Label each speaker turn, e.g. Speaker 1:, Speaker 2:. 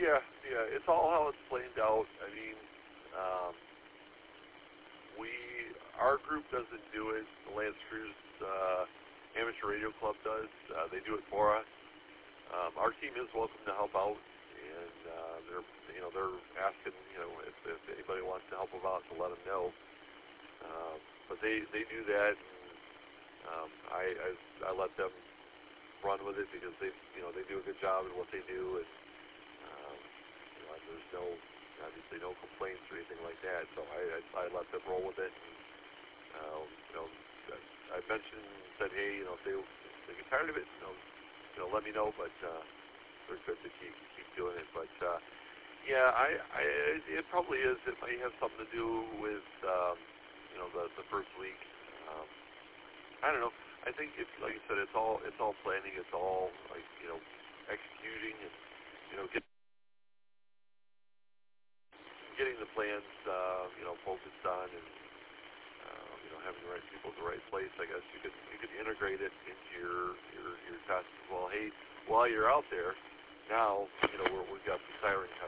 Speaker 1: yeah. It's all how it's planned out. I mean, um, our group doesn't do it. The Lance Cruise Amateur Radio Club does. They do it for us. Our team is welcome to help out, and they're asking if anybody wants to help them out to let them know. But they do that. And, I let them run with it because they do a good job in what they do, and there's obviously no complaints or anything like that. So I let them roll with it. And, I mentioned, said, hey, if they get tired of it, let me know. But they're good to keep doing it. But yeah, it probably is. It might have something to do with the first week. I don't know. I think it's like I said, it's all planning. It's all executing and getting the plans focused on, and having the right people at the right place. I guess you could integrate it into your task as well. Hey, while you're out there, now we've got the siren